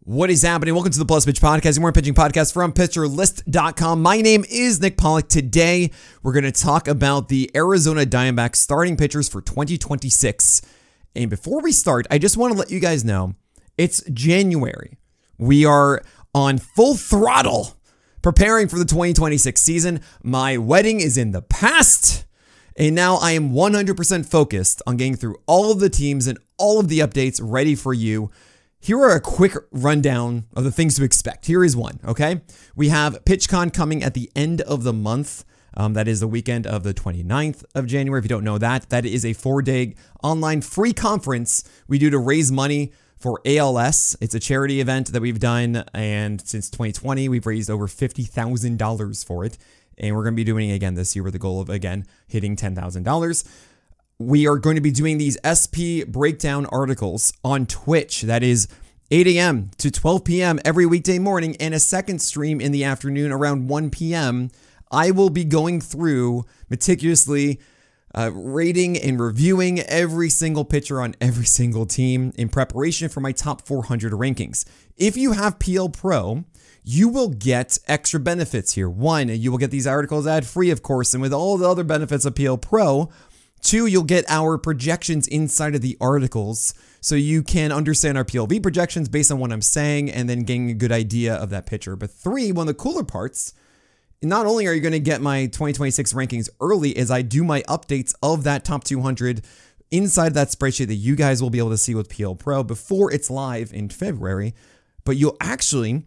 What is happening? Welcome to the Plus Pitch Podcast, a more pitching podcast from PitcherList.com. My name is Nick Pollock. Today, we're going to talk about the Arizona Diamondbacks starting pitchers for 2026. And before we start, I just want to let you guys know, it's January. We are on full throttle preparing for the 2026 season. My wedding is in the past, and now I am 100% focused on getting through all of the teams and all of the updates ready for you. Here are a quick rundown of the things to expect. Here is one, okay? We have PitchCon coming at the end of the month. That is the weekend of the 29th of January. If you don't know that, that is a 4-day online free conference we do to raise money for ALS. It's a charity event that we've done, and since 2020, we've raised over $50,000 for it. And we're going to be doing it again this year with the goal of, again, hitting $10,000. We are going to be doing these SP breakdown articles on Twitch. That is 8 a.m. to 12 p.m. every weekday morning, and a second stream in the afternoon around 1 p.m. I will be going through meticulously rating and reviewing every single pitcher on every single team in preparation for my top 400 rankings. If you have PL Pro, you will get extra benefits here. One, you will get these articles ad-free, of course, and with all the other benefits of PL Pro. Two, you'll get our projections inside of the articles so you can understand our PLV projections based on what I'm saying and then getting a good idea of that pitcher. But three, one of the cooler parts, not only are you going to get my 2026 rankings early as I do my updates of that top 200 inside that spreadsheet that you guys will be able to see with PL Pro before it's live in February, but you'll actually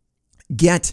get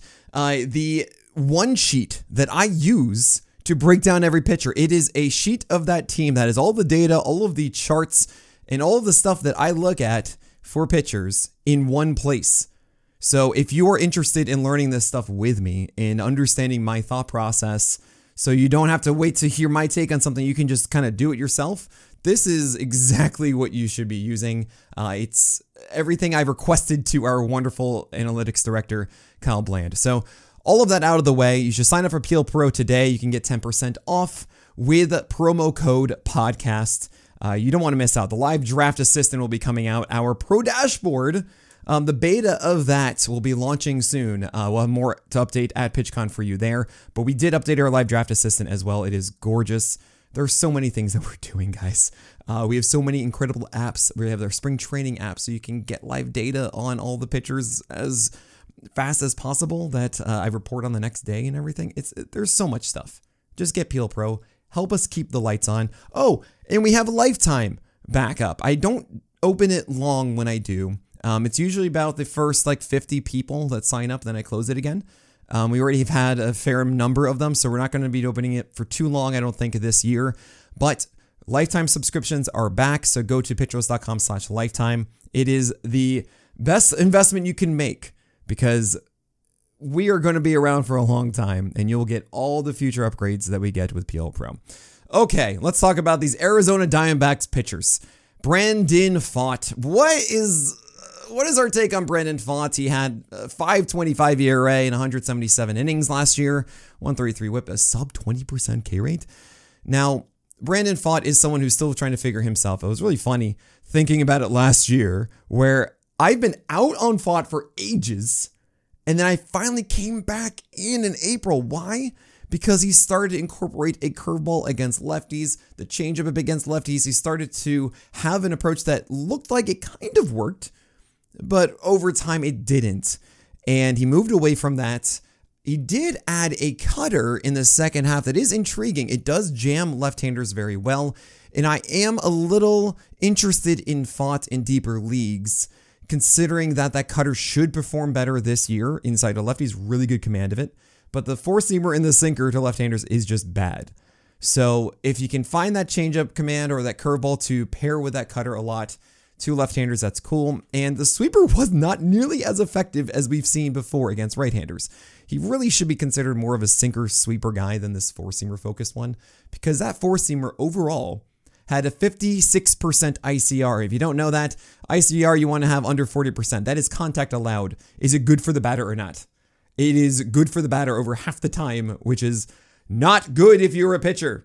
the one sheet that I use to break down every pitcher. It is a sheet of that team that has all the data, all of the charts, and all of the stuff that I look at for pitchers in one place. So if you are interested in learning this stuff with me and understanding my thought process, so you don't have to wait to hear my take on something, you can just kind of do it yourself, this is exactly what you should be using. It's everything I've requested to our wonderful analytics director, Kyle Bland. So all of that out of the way, you should sign up for PL Pro today. You can get 10% off with promo code podcast. You don't want to miss out. The live draft assistant will be coming out. Our pro dashboard, the beta of that will be launching soon. We'll have more to update at PitchCon for you there. But we did update our live draft assistant as well. It is gorgeous. There's so many things that we're doing, guys. We have so many incredible apps. We have our spring training app, so you can get live data on all the pitchers as fast as possible that I report on the next day and everything. There's so much stuff. Just get PL Pro. Help us keep the lights on. Oh, and we have a lifetime backup. I don't open it long when I do. It's usually about the first 50 people that sign up, then I close it again. We already have had a fair number of them, so we're not going to be opening it for too long, I don't think, this year. But lifetime subscriptions are back, so go to pitcherlist.com/lifetime. It is the best investment you can make, because we are going to be around for a long time, and you'll get all the future upgrades that we get with PL Pro. Okay, let's talk about these Arizona Diamondbacks pitchers. Brandon Pfaadt. What is our take on Brandon Pfaadt? He had a 5.25 ERA and 177 innings last year, 133 whip, a sub 20% K rate. Now, Brandon Pfaadt is someone who's still trying to figure himself out. It was really funny thinking about it last year, where I've been out on Pfaadt for ages, and then I finally came back in April. Why? Because he started to incorporate a curveball against lefties, the changeup against lefties. He started to have an approach that looked like it kind of worked, but over time it didn't. And he moved away from that. He did add a cutter in the second half that is intriguing. It does jam left-handers very well, and I am a little interested in Pfaadt in deeper leagues, considering that cutter should perform better this year inside a lefty's really good command of it. But the four-seamer and the sinker to left-handers is just bad. So if you can find that changeup command or that curveball to pair with that cutter a lot to left-handers, that's cool. And the sweeper was not nearly as effective as we've seen before against right-handers. He really should be considered more of a sinker sweeper guy than this four-seamer focused one, because that four-seamer overall had a 56% ICR. If you don't know that, ICR you want to have under 40%. That is contact allowed. Is it good for the batter or not? It is good for the batter over half the time, which is not good if you're a pitcher.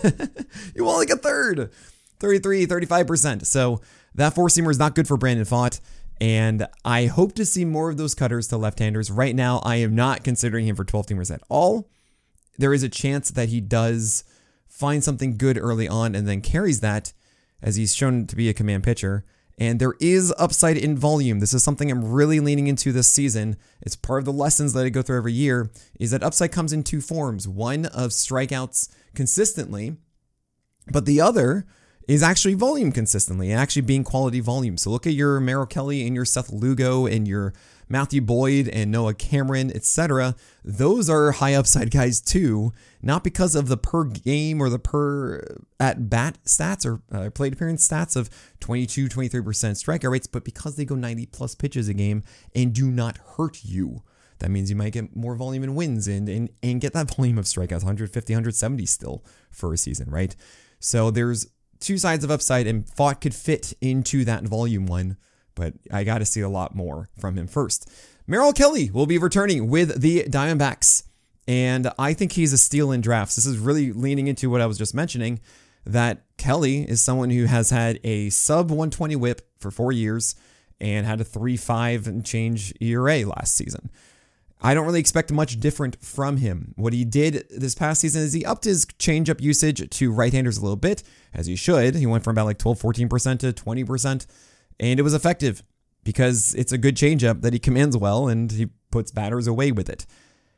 You want like a third, 33, 35%. So that four-seamer is not good for Brandon Pfaadt. And I hope to see more of those cutters to left-handers. Right now, I am not considering him for 12-teamers at all. There is a chance that he does find something good early on and then carries that, as he's shown to be a command pitcher. And there is upside in volume. This is something I'm really leaning into this season. It's part of the lessons that I go through every year, is that upside comes in two forms. One of strikeouts consistently, but the other is actually volume consistently and actually being quality volume. So look at your Merrill Kelly and your Seth Lugo and your Matthew Boyd and Noah Cameron, etc. Those are high upside guys too, not because of the per game or the per at bat stats or plate appearance stats of 22, 23% strikeout rates, but because they go 90 plus pitches a game and do not hurt you. That means you might get more volume in wins and get that volume of strikeouts, 150, 170 still for a season, right? So there's two sides of upside, and Pfaadt could fit into that volume one, but I got to see a lot more from him first. Merrill Kelly will be returning with the Diamondbacks, and I think he's a steal in drafts. This is really leaning into what I was just mentioning, that Kelly is someone who has had a sub 120 whip for 4 years and had a 3.5 and change ERA last season. I don't really expect much different from him. What he did this past season is he upped his changeup usage to right-handers a little bit, as he should. He went from about like 12, 14% to 20%, and it was effective because it's a good changeup that he commands well, and he puts batters away with it.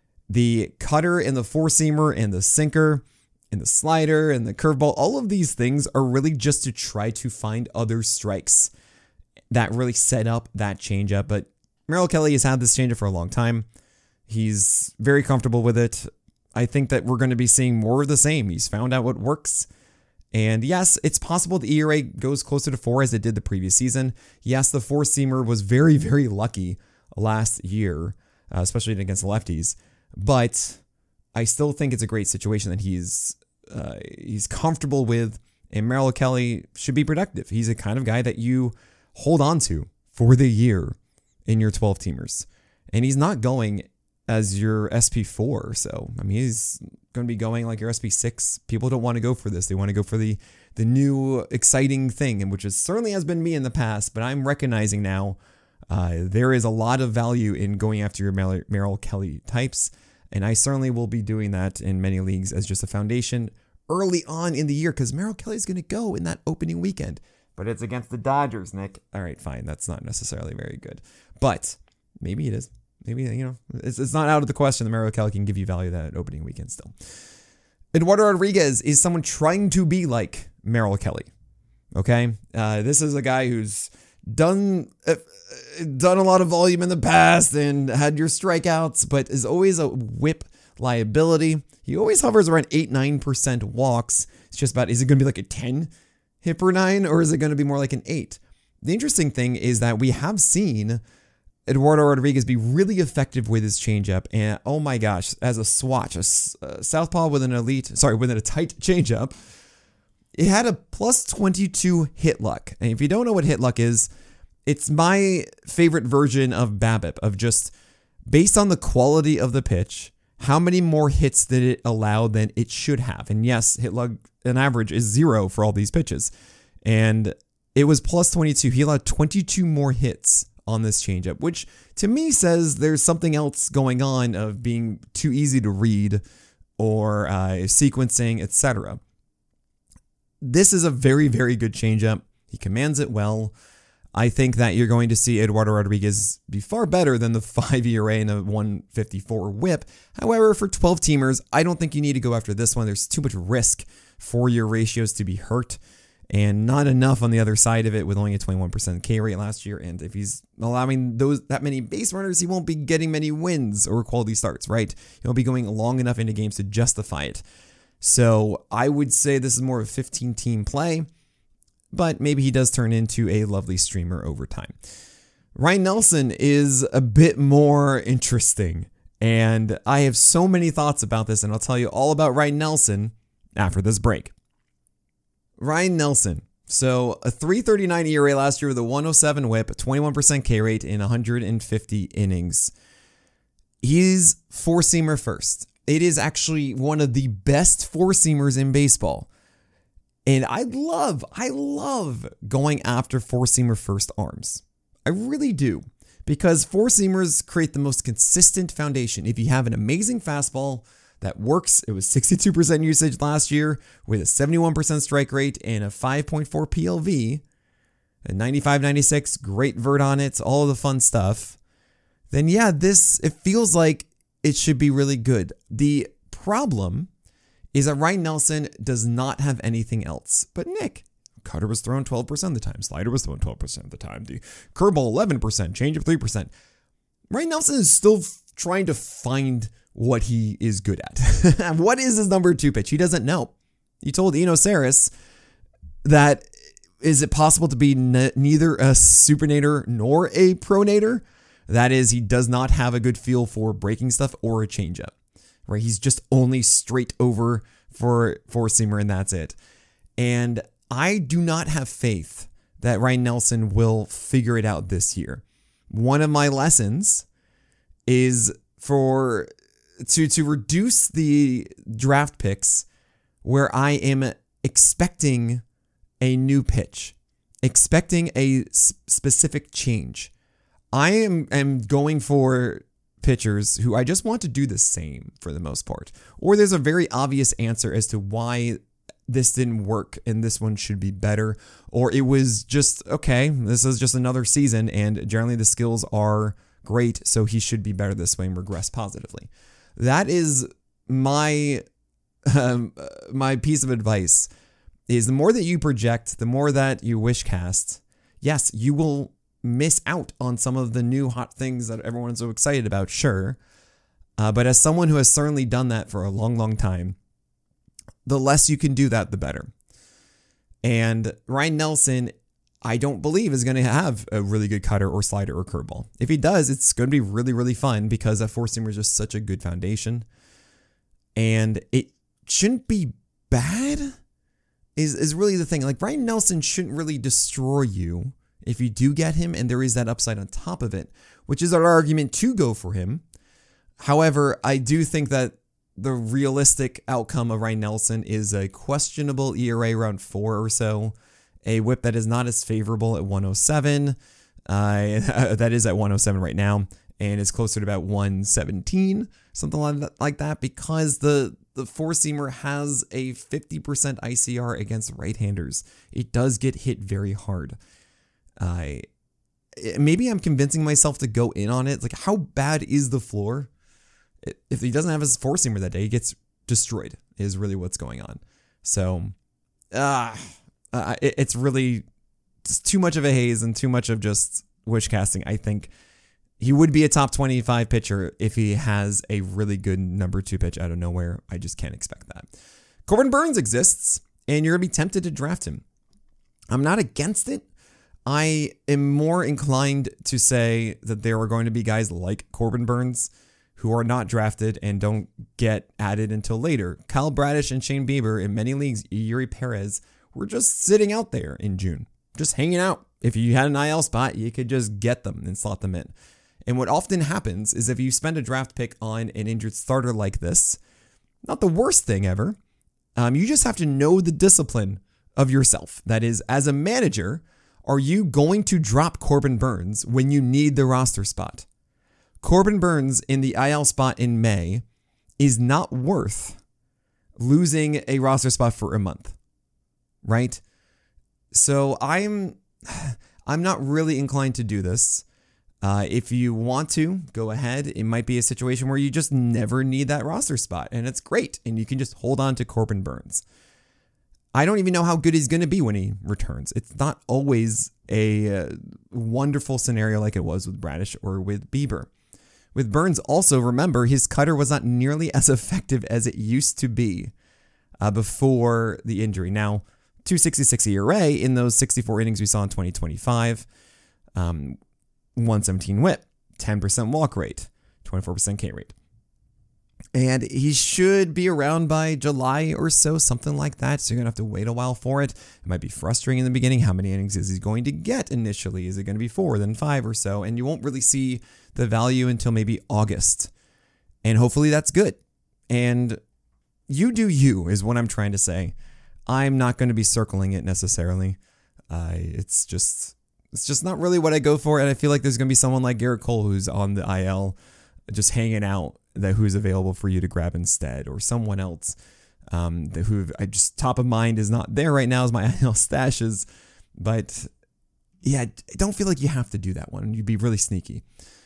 The cutter and the four-seamer and the sinker and the slider and the curveball, all of these things are really just to try to find other strikes that really set up that changeup. But Merrill Kelly has had this changeup for a long time. He's very comfortable with it. I think that we're going to be seeing more of the same. He's found out what works. And yes, it's possible the ERA goes closer to 4 as it did the previous season. Yes, the four-seamer was very, very lucky last year, especially against lefties. But I still think it's a great situation that he's comfortable with. And Merrill Kelly should be productive. He's the kind of guy that you hold on to for the year in your 12-teamers. And he's not going as your SP4. So, I mean, he's going to be going like your SP6. People don't want to go for this. They want to go for the new exciting thing, and which is certainly has been me in the past, but I'm recognizing now there is a lot of value in going after your Merrill Kelly types, and I certainly will be doing that in many leagues as just a foundation early on in the year, because Merrill Kelly is going to go in that opening weekend. But it's against the Dodgers, Nick. All right, fine. That's not necessarily very good, but maybe it is. Maybe, it's not out of the question that Merrill Kelly can give you value that opening weekend still. Eduardo Rodriguez is someone trying to be like Merrill Kelly. Okay? This is a guy who's done a lot of volume in the past and had your strikeouts, but is always a whip liability. He always hovers around 8-9% walks. It's just about, is it going to be like a 10 hit per 9, or is it going to be more like an 8? The interesting thing is that we have seen Eduardo Rodriguez be really effective with his changeup, and oh my gosh, as a swatch, a southpaw with a tight changeup, it had a plus 22 hit luck. And if you don't know what hit luck is, it's my favorite version of BABIP, of just based on the quality of the pitch, how many more hits did it allow than it should have? And yes, hit luck on average is 0 for all these pitches, and it was plus 22. He allowed 22 more hits on this changeup, which to me says there's something else going on of being too easy to read or sequencing, etc. This is a very, very good changeup. He commands it well. I think that you're going to see Eduardo Rodriguez be far better than the 5 ERA and a 154 whip. However, for 12-teamers, I don't think you need to go after this one. There's too much risk for your ratios to be hurt, and not enough on the other side of it with only a 21% K rate last year. And if he's allowing that many base runners, he won't be getting many wins or quality starts, right? He'll be going long enough into games to justify it. So I would say this is more of a 15-team play, but maybe he does turn into a lovely streamer over time. Ryan Nelson is a bit more interesting, and I have so many thoughts about this, and I'll tell you all about Ryan Nelson after this break. Ryan Nelson. So a 3.39 ERA last year with a 107 whip, a 21% K rate in 150 innings. He's four-seamer first. It is actually one of the best four-seamers in baseball. And I love going after four-seamer first arms. I really do. Because four-seamers create the most consistent foundation. If you have an amazing fastball that works, it was 62% usage last year with a 71% strike rate and a 5.4 PLV, a 95-96, great vert on it, all of the fun stuff, then yeah, it feels like it should be really good. The problem is that Ryan Nelson does not have anything else. But Nick, cutter was thrown 12% of the time. Slider was thrown 12% of the time. The curveball 11%, changeup 3%. Ryan Nelson is still trying to find what he is good at. What is his number 2 pitch? He doesn't know. He told Eno Saris that is it possible to be neither a supernator nor a pronator? That is, he does not have a good feel for breaking stuff or a changeup. Right? He's just only straight over for four-seamer and that's it. And I do not have faith that Ryan Nelson will figure it out this year. One of my lessons is to reduce the draft picks where I am expecting a new pitch, expecting a specific change. I am going for pitchers who I just want to do the same for the most part. Or there's a very obvious answer as to why this didn't work and this one should be better. Or it was just, okay, this is just another season and generally the skills are great, so he should be better this way and regress positively. That is my my piece of advice is the more that you project, the more that you wish cast, yes, you will miss out on some of the new hot things that everyone's so excited about, sure. But as someone who has certainly done that for a long, long time, the less you can do that, the better. And Ryan Nelson, I don't believe is going to have a really good cutter or slider or curveball. If he does, it's going to be really, really fun because that four-seamer is just such a good foundation. And it shouldn't be bad is really the thing. Like Ryan Nelson shouldn't really destroy you if you do get him, and there is that upside on top of it, which is our argument to go for him. However, I do think that the realistic outcome of Ryan Nelson is a questionable ERA around 4 or so, a whip that is not as favorable at 107, that is at 107 right now, and is closer to about 117, something like that, because the four-seamer has a 50% ICR against right-handers. It does get hit very hard. Maybe I'm convincing myself to go in on it. It's like, how bad is the floor? If he doesn't have his four-seamer that day, he gets destroyed, is really what's going on. So, it's really just too much of a haze and too much of just wish casting. I think he would be a top 25 pitcher if he has a really good number 2 pitch out of nowhere. I just can't expect that. Corbin Burnes exists, and you're going to be tempted to draft him. I'm not against it. I am more inclined to say that there are going to be guys like Corbin Burnes who are not drafted and don't get added until later. Kyle Bradish and Shane Bieber in many leagues, Yuri Perez, were just sitting out there in June, just hanging out. If you had an IL spot, you could just get them and slot them in. And what often happens is if you spend a draft pick on an injured starter like this, not the worst thing ever, you just have to know the discipline of yourself. That is, as a manager, are you going to drop Corbin Burnes when you need the roster spot? Corbin Burnes in the IL spot in May is not worth losing a roster spot for a month, right? So I'm not really inclined to do this. If you want to, go ahead. It might be a situation where you just never need that roster spot, and it's great, and you can just hold on to Corbin Burnes. I don't even know how good he's going to be when he returns. It's not always a wonderful scenario like it was with Bradish or with Bieber. With Burnes, also remember, his cutter was not nearly as effective as it used to be before the injury. Now, 266 ERA in those 64 innings we saw in 2025, 117 whip, 10% walk rate, 24% K rate. And he should be around by July or so, something like that. So you're going to have to wait a while for it. It might be frustrating in the beginning. How many innings is he going to get initially? Is it going to be 4, then 5 or so? And you won't really see the value until maybe August. And hopefully that's good. And you do you is what I'm trying to say. I'm not going to be circling it necessarily. It's just It's just not really what I go for, and I feel like there's going to be someone like Garrett Cole who's on the IL just hanging out who's available for you to grab instead, or someone else who I just top of mind is not there right now as my IL stashes. But yeah, I don't feel like you have to do that one. You'd be really sneaky.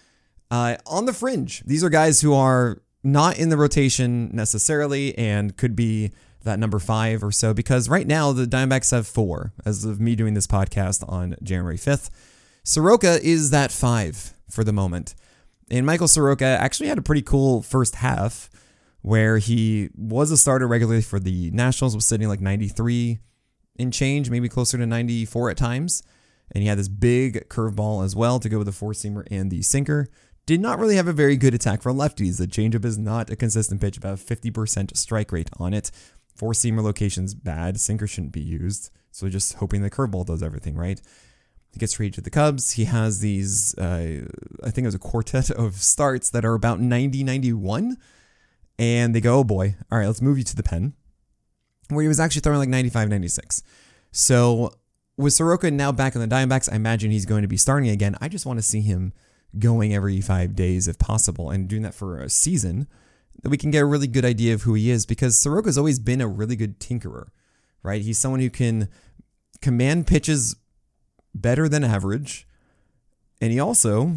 On the fringe, these are guys who are not in the rotation necessarily and could be that number 5 or so, because right now the Diamondbacks have 4 as of me doing this podcast on January 5th. Soroka is that 5 for the moment. And Michael Soroka actually had a pretty cool first half where he was a starter regularly for the Nationals, was sitting like 93 in change, maybe closer to 94 at times. And he had this big curveball as well to go with the 4-seamer and the sinker. Did not really have a very good attack for lefties. The changeup is not a consistent pitch, about 50% strike rate on it. 4-seamer location's bad. Sinker shouldn't be used. So just hoping the curveball does everything right. He gets traded to the Cubs. He has these, I think it was a quartet of starts that are about 90-91. And they go, oh boy, all right, let's move you to the pen. Where he was actually throwing like 95-96. So with Soroka now back on the Diamondbacks, I imagine he's going to be starting again. I just want to see him going every 5 days if possible, and doing that for a season, that we can get a really good idea of who he is, because Soroka's always been a really good tinkerer, right? He's someone who can command pitches better than average, and he also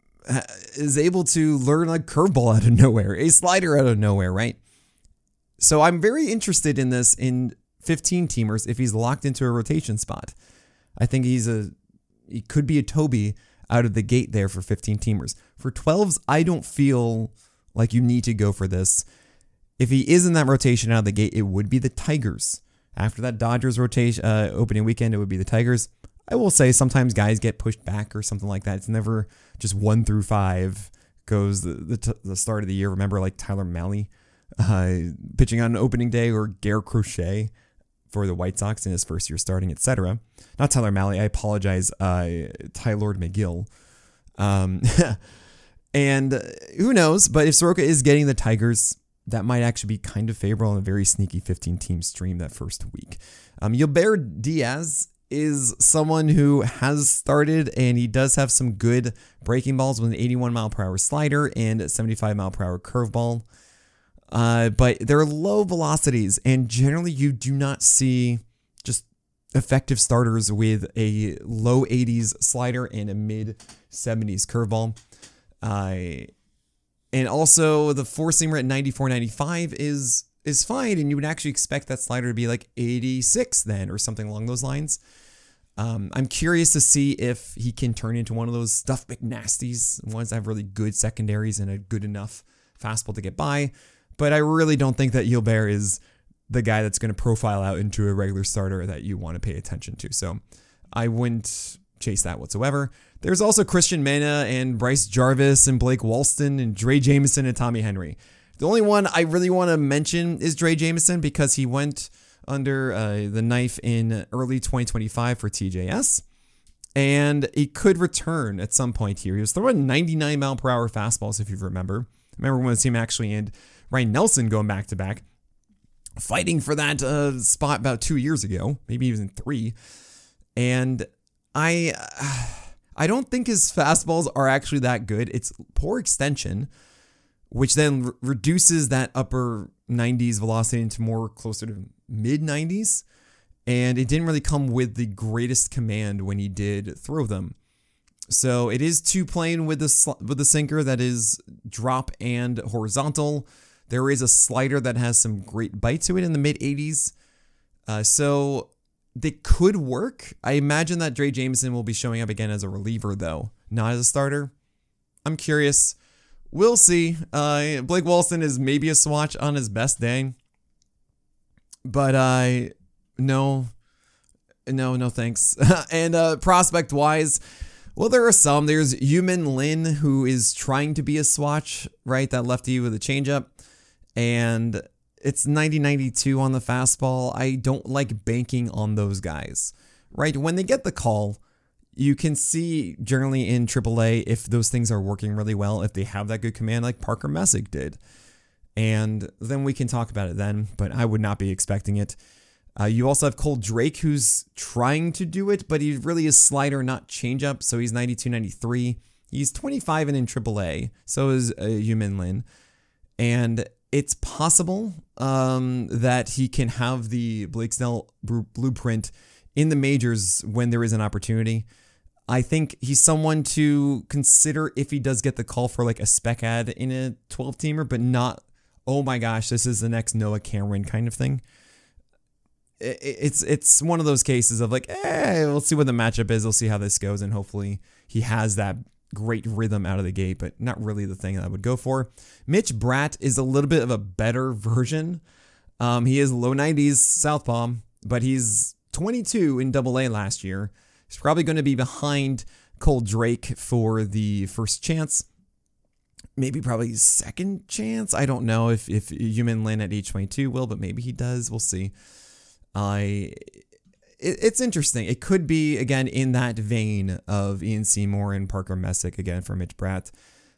is able to learn a curveball out of nowhere, a slider out of nowhere, right? So I'm very interested in this in 15-teamers if he's locked into a rotation spot. I think he could be a Toby out of the gate there for 15-teamers. For 12s, I don't feel like you need to go for this. If he is in that rotation out of the gate, it would be the Tigers. After that Dodgers rotation opening weekend, it would be the Tigers. I will say sometimes guys get pushed back or something like that. It's never just 1 through 5 goes the start of the year. Remember, like Tyler Mahle pitching on opening day, or Garrett Crochet for the White Sox in his first year starting, etc. Not Tyler Mahle, I apologize, Tylor McGill. And who knows, but if Soroka is getting the Tigers, that might actually be kind of favorable on a very sneaky 15-team stream that first week. Yolbert Diaz is someone who has started, and he does have some good breaking balls with an 81-mile-per-hour slider and a 75-mile-per-hour curveball. But they're low velocities, and generally you do not see just effective starters with a low 80s slider and a mid 70s curveball. And also the 4-seamer at 94-95 is fine, and you would actually expect that slider to be like 86 then, or something along those lines. I'm curious to see if he can turn into one of those Stuff McNasties, ones that have really good secondaries and a good enough fastball to get by. But I really don't think that Yolbert is the guy that's going to profile out into a regular starter that you want to pay attention to. So I wouldn't chase that whatsoever. There's also Christian Mena and Bryce Jarvis and Blake Walston and Dre Jameson and Tommy Henry. The only one I really want to mention is Dre Jameson, because he went under the knife in early 2025 for TJS. And he could return at some point here. He was throwing 99-mile-per-hour fastballs, if you remember. Remember when the team actually and Ryan Nelson going back-to-back, fighting for that spot about 2 years ago, maybe even 3. And I don't think his fastballs are actually that good. It's poor extension, which then reduces that upper 90s velocity into more closer to mid 90s. And it didn't really come with the greatest command when he did throw them. So it is too plain with the sinker that is drop and horizontal. There is a slider that has some great bite to it in the mid 80s. So they could work. I imagine that Dre Jameson will be showing up again as a reliever, though, not as a starter. I'm curious. We'll see. Blake Walston is maybe a swatch on his best day. But no thanks. And prospect-wise, well, there are some. There's Yumin Lin, who is trying to be a swatch, right? That lefty with a changeup. And it's 90-92 on the fastball. I don't like banking on those guys, right? When they get the call, you can see generally in AAA if those things are working really well, if they have that good command like Parker Messick did. And then we can talk about it then, but I would not be expecting it. You also have Cole Drake, who's trying to do it, but he really is slider, not changeup. So he's 92, 93. He's 25 and in AAA. So is Yumin Lin. And it's possible that he can have the Blake Snell blueprint in the majors when there is an opportunity. I think he's someone to consider if he does get the call for like a spec ad in a 12-teamer, but not, oh my gosh, this is the next Noah Cameron kind of thing. It's one of those cases of like, we'll see what the matchup is. We'll see how this goes. And hopefully he has that great rhythm out of the gate, but not really the thing that I would go for. Mitch Bratt is a little bit of a better version. He is low 90s southpaw, but he's 22 in AA last year. He's probably going to be behind Cole Drake for the first chance. Maybe probably second chance. I don't know if Yumin Lin at age 22 will, but maybe he does. We'll see. It's interesting. It could be, again, in that vein of Ian Seymour and Parker Messick, again, for Mitch Bratt.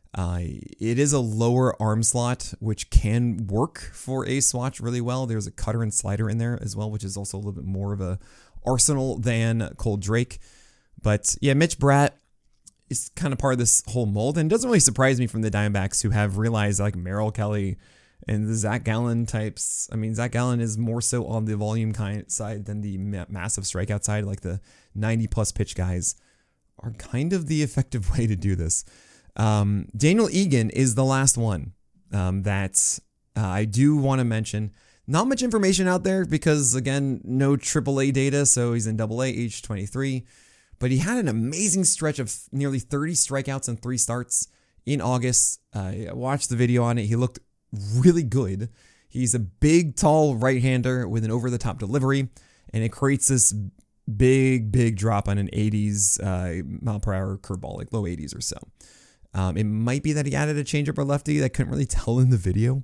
It is a lower arm slot, which can work for a Swatch really well. There's a cutter and slider in there as well, which is also a little bit more of a arsenal than Cole Drake. But yeah, Mitch Bratt is kind of part of this whole mold, and it doesn't really surprise me from the Diamondbacks, who have realized like Merrill Kelly and the Zach Gallen types. I mean, Zach Gallen is more so on the volume kind side than the massive strikeout side. Like the 90 plus pitch guys are kind of the effective way to do this. Daniel Egan is the last one that I do want to mention. Not much information out there because, again, no AAA data. So he's in AA, age 23. But he had an amazing stretch of nearly 30 strikeouts and 3 starts in August. I watched the video on it. He looked really good. He's a big, tall right-hander with an over-the-top delivery, and it creates this big drop on an 80s mile per hour curveball, like low 80s or so. It might be that he added a changeup or lefty. I couldn't really tell in the video.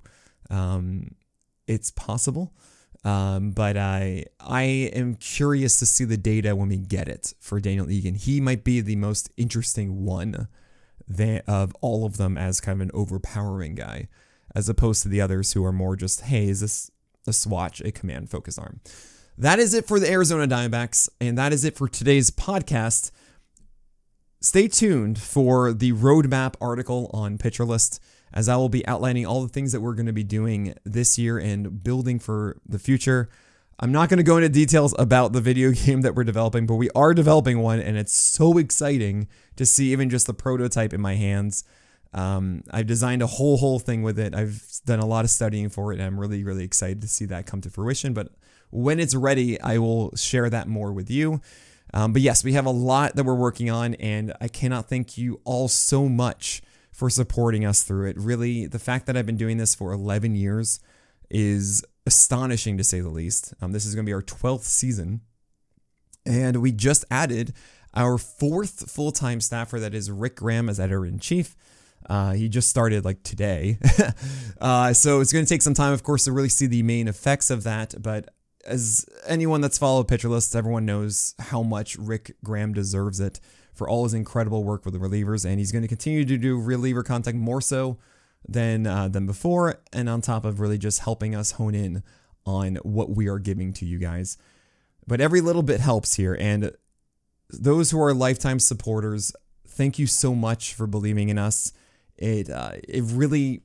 It's possible, but I am curious to see the data when we get it for Daniel Egan. He might be the most interesting one of all of them as kind of an overpowering guy, as opposed to the others who are more just, hey, is this a Swatch, a command-focused arm? That is it for the Arizona Diamondbacks, and that is it for today's podcast. Stay tuned for the roadmap article on Pitcher List, as I will be outlining all the things that we're going to be doing this year and building for the future. I'm not going to go into details about the video game that we're developing, but we are developing one, and it's so exciting to see even just the prototype in my hands. I've designed a whole thing with it. I've done a lot of studying for it, and I'm really excited to see that come to fruition. But when it's ready, I will share that more with you. But yes, we have a lot that we're working on, and I cannot thank you all so much for supporting us through it. Really, the fact that I've been doing this for 11 years is astonishing, to say the least. This is going to be our 12th season, and we just added our 4th full-time staffer, that is Rick Graham, as editor-in-chief. He just started like today. So it's going to take some time, of course, to really see the main effects of that. But as anyone that's followed Pitcher List, everyone knows how much Rick Graham deserves it for all his incredible work with the relievers. And he's going to continue to do reliever content more so than before. And on top of really just helping us hone in on what we are giving to you guys. But every little bit helps here. And those who are lifetime supporters, thank you so much for believing in us. It really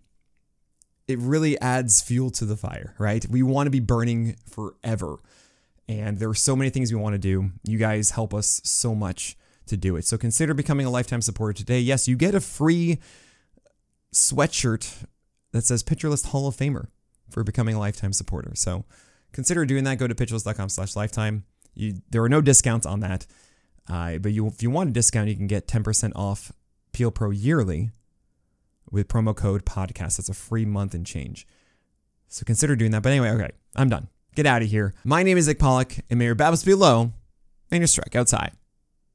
adds fuel to the fire, right? We want to be burning forever. And there are so many things we want to do. You guys help us so much to do it. So consider becoming a lifetime supporter today. Yes, you get a free sweatshirt that says Pitcher List Hall of Famer for becoming a lifetime supporter. So consider doing that. Go to pitcherlist.com/lifetime. There are no discounts on that. But if you want a discount, you can get 10% off Peel Pro yearly with promo code podcast. That's a free month and change. So consider doing that. But anyway, okay, I'm done. Get out of here. My name is Nick Pollock, and may your BABIPs be low and your strikeouts high.